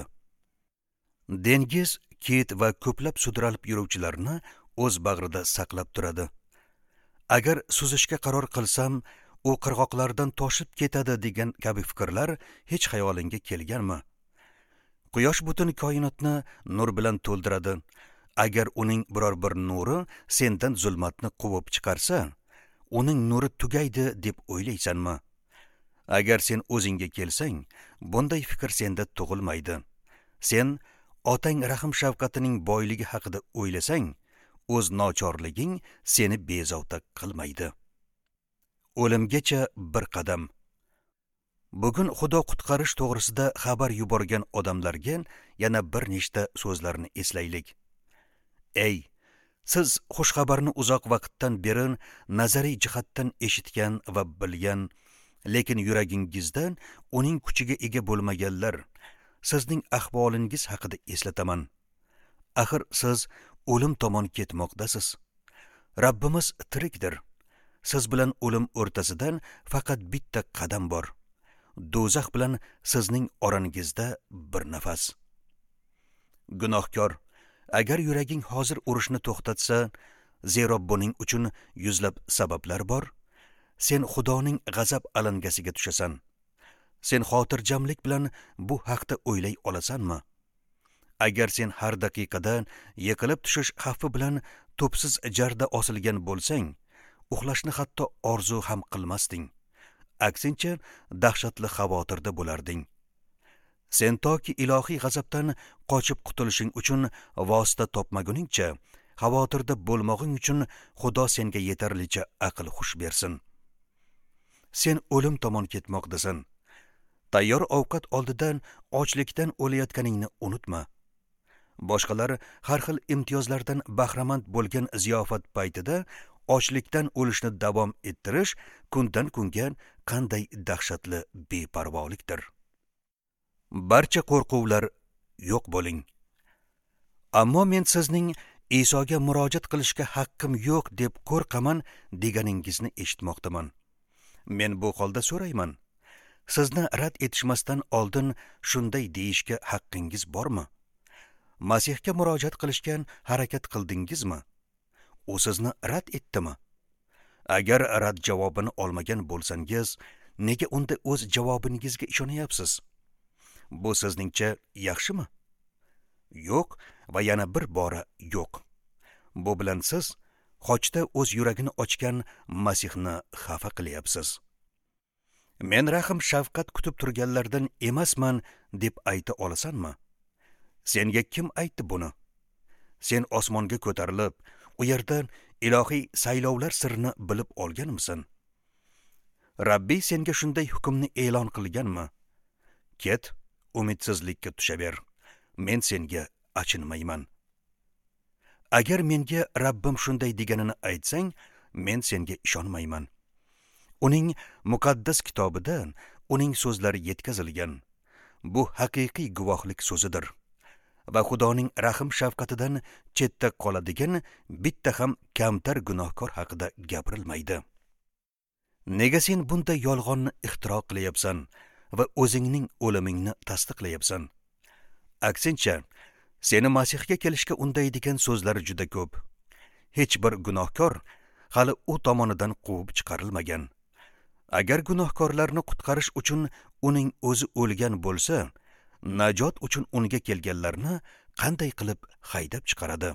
Dengiz, kit va ko'plab sudralib yuruvchilarni o'z bag'rida saqlab turadi. Agar suzishga qaror qilsam, u qirg'oqlardan toshib ketadi degan kabi fikrlar hech xayolingga kelganmi? Quyosh butun koinotni nur bilan to'ldiradi. Agar uning biror bir nuri sendan zulmatni quvib chiqarsa, uning nuri tugaydi deb o'ylaysanmi? Agar sen o'zingga kelsang, bunday fikr senda tug'ilmaydi. Sen otang rahm shafqatining boyligi haqida o'ylasang, o'z nochorliging seni bezovta qilmaydi. O'limgacha bir qadam. Bugun Xudo qutqarish to'g'risida xabar yuborgan odamlarga yana bir nechta so'zlarni eslaylik. Ey, siz xushxabarni uzoq vaqtdan beri nazariy jihatdan eshitgan va bilgan, lekin yuragingizdan uning kuchiga ega bo'lmaganlar, sizning ahvolingiz haqida eslataman. Axir siz o'lim tomon ketmoqdasiz. Rabbimiz tirikdir. Siz bilan o'lim o'rtasidan faqat bitta qadam bor. Do'zax bilan sizning orangizda bir nafas. Gunohkor, agar yuraging hozir urishni to'xtatsa, zero buning uchun yuzlab sabablar bor, sen Xudoning g'azab alangasiga tushasan. Sen xotirjamlik bilan bu haqda o'ylay olasanmi? Agar sen har daqiqada yiqilib tushish xavfi bilan to'psiz jarda osilgan bo'lsang, uxlashni hatto orzu ham qilmasding. Aksincha, dahshatli xavotirda bo'larding. Sen toki ilohiy g'azabdan qochib qutulishing uchun vosita topmaguningcha, xavotirda bo'lmog'ing uchun Xudo senga yetarlicha aql xush bersin. Sen o'lim tomon ketmoqdasan. Tayyor ovqat oldidan ochlikdan o'layotganingni unutma. Boshqalar har xil imtiyozlardan bahramand bo'lgan ziyofat paytida ochlikdan o'lishni davom ettirish kundan kunga qanday dahshatli beparvolikdir. Barcha qo'rquvlar yo'q bo'ling. Ammo men sizning Isoga murojaat qilishga haqqim yo'q deb qo'rqaman deganingizni eshitmoqdaman. Men bu holda so'rayman. Sizni rad etishmasdan oldin shunday deyishga haqqingiz bormi? Masihga murojaat qilishgan harakat qildingizmi? U sizni rad etdimi? Agar rad javobini olmagan bo'lsangiz, nega unda o'z javobingizga ishonyapsiz? Bu sizningcha yaxshimi? Yo'q va yana bir bora yo'q. Bu bilan siz qochda o'z yuragini ochgan Masihni xafa qilyapsiz. Men rahm shafqat kutib turganlardan emasman deb ayta olasanmi? Senga kim aytdi buni? Sen osmonga ko'tarilib, u yerdan ilohiy saylovlar sirini bilib olganmisan? Rabbiy senga shunday hukmni e'lon qilganmi? Ket, umidsizlikka tushaver. Men senga achinmayman. Agar menga Rabbim shunday deganini aytsang, men senga ishonmayman. Uning muqaddas kitobida uning so'zlari yetkazilgan. Bu haqiqiy guvohlik so'zidir. Va Xudoning rahm shafqatidan chetda qoladigan bitta ham kamtar gunohkor haqida gapirilmaydi. Nega sen bunday yolg'onni ixtiro qilyapsan va o'zingning o'limingni tasdiqlayapsan? Aksincha, seni Masihga kelishga undaydigan so'zlar juda ko'p. Hech bir gunohkor hali u tomonidan quvib chiqarilmagan. Agar gunohkorlarni qutqarish uchun uning o'zi o'lgan bo'lsa, najot uchun unga kelganlarni qanday qilib haydab chiqaradi?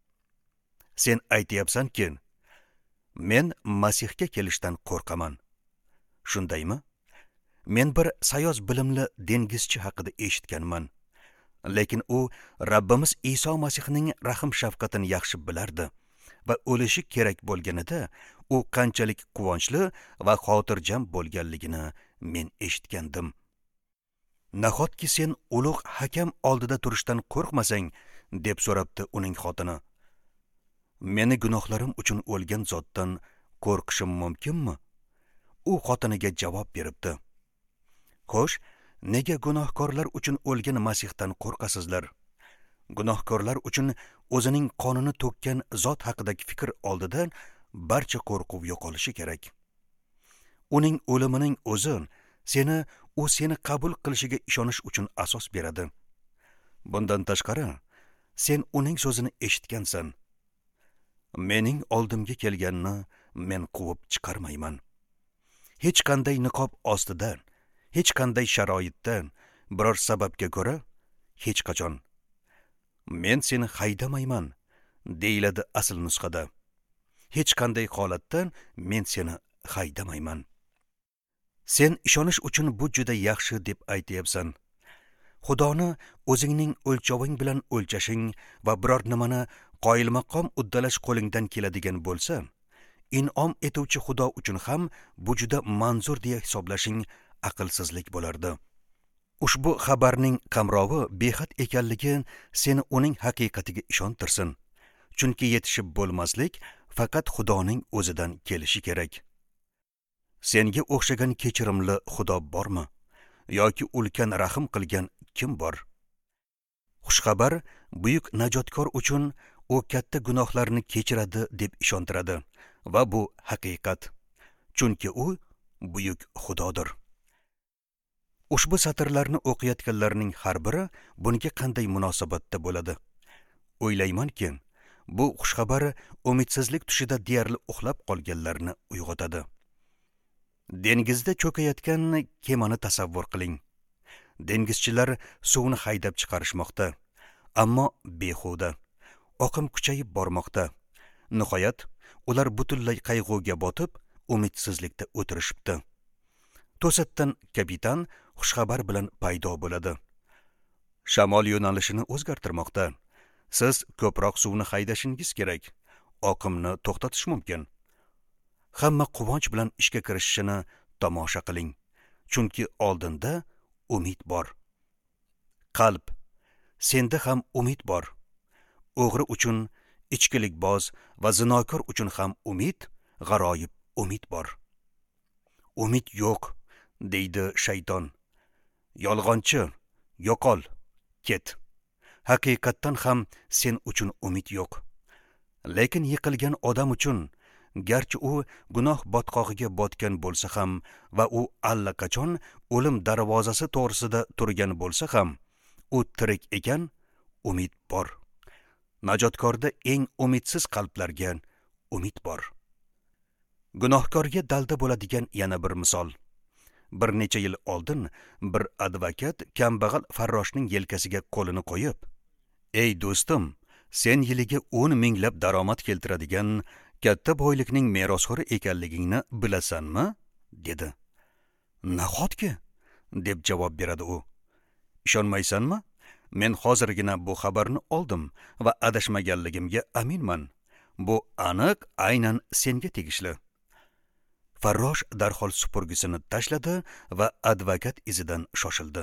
Sen aytayapsan-ki, men Masihga kelishdan qo'rqaman. Shundaymi? Men bir sayoz bilimli dengizchi haqida eshitganman. Lekin u Rabbimiz Iso Masihning rahm shafqatini yaxshi bilardi va o'lishi kerak bo'lganida u qanchalik quvonchli va xotirjam bo'lganligini men eshitgandim. Nahotki sen ulug' hakam oldida turishdan qo'rqmasang, deb so'rabdi uning xotini. Meni gunohlarim uchun o'lgan zotdan qo'rqishim mumkinmi? U xotiniga javob beribdi. Xo'sh, nega gunohkorlar uchun o'lgan Masihdan qo'rqasizlar? Gunohkorlar uchun o'zining qonini to'kkan zot haqidagi fikr oldidan barcha qo'rquv yo'qolishi kerak. Uning o'limining o'zi u seni qabul qilishiga ishonish uchun asos beradi. Bundan tashqari, sen uning so'zini eshitgansan. Mening oldimga kelganni men quvib chiqarmayman. Hech qanday niqob ostidan, hech qanday sharoitdan, biror sababga ko'ra hech qachon. Men seni haydamayman, deyiladi asl nusxada. Hech qanday holatdan men seni haydamayman. Sen ishonish uchun bu juda yaxshi deb aytayapsan. Xudoni o'zingning o'lchoving bilan o'lchashing va biror nimani qoyilmaqom uddalash qo'lingdan keladigan bo'lsa, in'om etuvchi Xudo uchun ham bu juda manzur deya hisoblashing aqlsizlik bo'lardi. Ushbu xabarning qamrovi behad ekanligi seni uning haqiqatiga ishontirsin. Chunki yetishib bo'lmaslik faqat Xudoning o'zidan kelishi kerak. Senga o'xshagan kechirimli Xudo bormi? Yoki ulkan rahim qilgan kim bor? Xushxabar buyuk najotkor uchun u katta gunohlarni kechiradi deb ishontiradi va bu haqiqat. Chunki u buyuk Xudodir. Ushbu satrlarni o'qiyotganlarning har biri bunga qanday munosabatda bo'ladi? O'ylaymanki, bu xushxabar umidsizlik tushida deyarli uxlab qolganlarni uyg'otadi. Dengizda cho'kayotgan kemani tasavvur qiling. Dengizchilar suvni haydab chiqarishmoqda, ammo behuda. Oqim kuchayib bormoqda. Nihoyat, ular butunlay qayg'uga botib, umidsizlikda o'tirishibdi. To'satdan kapitan xushxabar bilan paydo bo'ladi. Shamol yo'nalishini o'zgartirmoqda. Siz ko'proq suvni haydashingiz kerak. Oqimni to'xtatish mumkin. Hamma quvonch bilan ishga kirishishini tomosha qiling. Chunki oldinda umid bor. Qalb, senda ham umid bor. O'g'ri uchun, ichkilikboz va zinokor uchun ham umid, g'aroyib umid bor. Umid yo'q, deydi shayton. Yolg'onchi, yo'qol, ket. Haqiqatdan ham sen uchun umid yo'q. Lekin yiqilgan odam uchun, garchi u gunoh botqog'iga botgan bo'lsa ham va u allaqachon o'lim darvozasi to'g'risida turgan bo'lsa ham, u tirik ekan, umid bor. Najotkorda eng umidsiz qalblarga umid bor. Gunohkorga dalda bo'ladigan yana bir misol. Bir necha yil oldin bir advokat kambag'al farroshning yelkasiga qo'lini qo'yib, "Ey do'stim, sen yiliga 10 minglab daromad keltiradigan katta boylikning merosxo'ri ekanligingni bilasanmi?" dedi. "Nahotki?" deb javob beradi u. "Ishonmaysanmi? Men hozirgina bu xabarni oldim va adashmaganligimga aminman. Bu aniq aynan senga tegishli." Farrosh darhol supurgisini tashladi va advokat izidan shoshildi.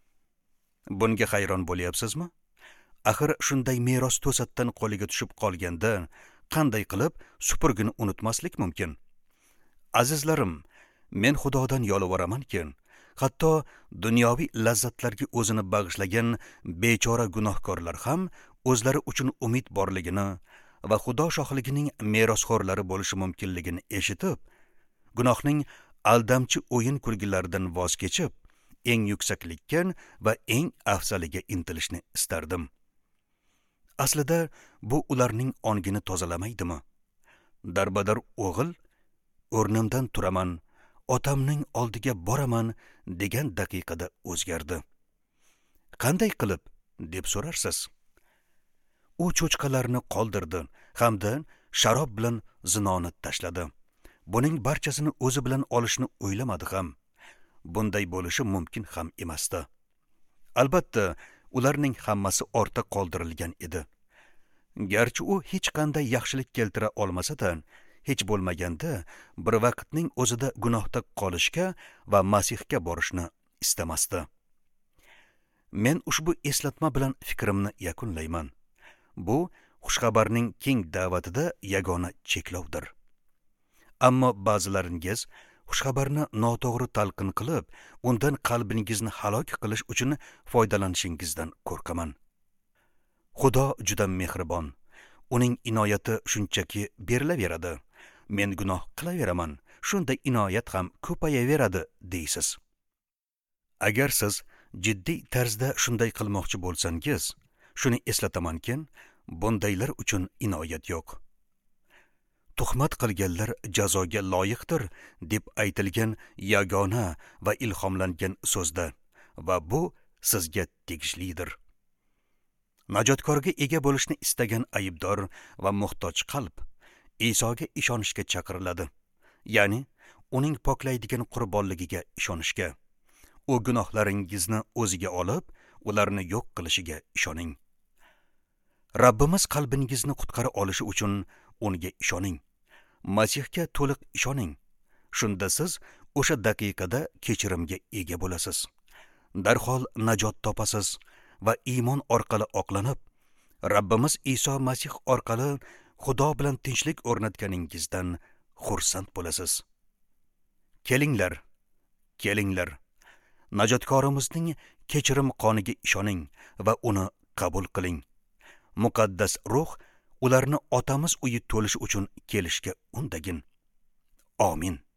Bunga hayron bo'lyapsizmi? Axir shunday meros to'satdan qo'liga tushib qolganda qanday qilib supurgini unutmaslik mumkin? Azizlarim, men Xudodan yolvoramanki, hatto dunyoviy lazzatlarga o'zini bag'ishlagan bechora gunohkorlar ham o'zlari uchun umid borligini va Xudo shohligining merosxo'rlari bo'lishi mumkinligini eshitib, gunohning aldamchi o'yin kulgilaridan voz kechib, eng yuksaklikka va eng afzaliga intilishni istardim. Aslida bu ularning ongini tozalamaydimi? Darbadar o'g'il, o'rnimdan turaman, otamning oldiga boraman degan daqiqada o'zgardi. Qanday qilib deb so'rarsiz? U cho'chqalarni qoldirdi hamda sharob bilan zinoni tashladi. Buning barchasini o'zi bilan olishni o'ylamadi ham. Bunday bo'lishi mumkin ham emasdi. Albatta, ularning hammasi ortda qoldirilgan edi. Garchi u hech qanday yaxshilik keltira olmasa-da, hech bo'lmaganda bir vaqtning o'zida gunohda qolishga va Masihga borishni istamasdi. Men ushbu eslatma bilan fikrimni yakunlayman. Bu xushxabarning keng da'vatida yagona cheklovdir. Ammo ba'zilaringiz xushxabarni noto'g'ri talqin qilib, undan qalbingizni halok qilish uchun foydalanishingizdan qo'rqaman. Xudo juda mehribon. Uning inoyati shunchaki berilaveradi. Men gunoh qilaveraman, shunda inoyat ham ko'payaveradi deysiz. Agar siz jiddiy tarzda shunday qilmoqchi bo'lsangiz, shuni eslatamanki, bundaylar uchun inoyat yo'q. Tuhmat qilganlar jazoga loyiqdir deb aytilgan yagona va ilhomlangan so'zda va bu sizga tegishlidir. Najotkorga ega bo'lishni istagan aybdor va muhtoj qalb Isoga ishonishga chaqiriladi. Ya'ni uning poklaydigan qurbonligiga ishonishga. U gunohlaringizni o'ziga olib, ularni yo'q qilishiga ishoning. Rabbimiz qalbingizni qutqara olishi uchun unga ishoning. Masihga to'liq ishoning. Shunda siz o'sha daqiqada kechirimga ega bo'lasiz. Darhol najot topasiz va iymon orqali oqlanib, Rabbimiz Iso Masih orqali Xudo bilan tinchlik o'rnatganingizdan xursand bo'lasiz. Kelinglar, kelinglar. Najotkorimizning kechirim qoniga ishoning va uni qabul qiling. Muqaddas ruh ularni otamiz uyi to'lishi uchun kelishga undagin. Amin.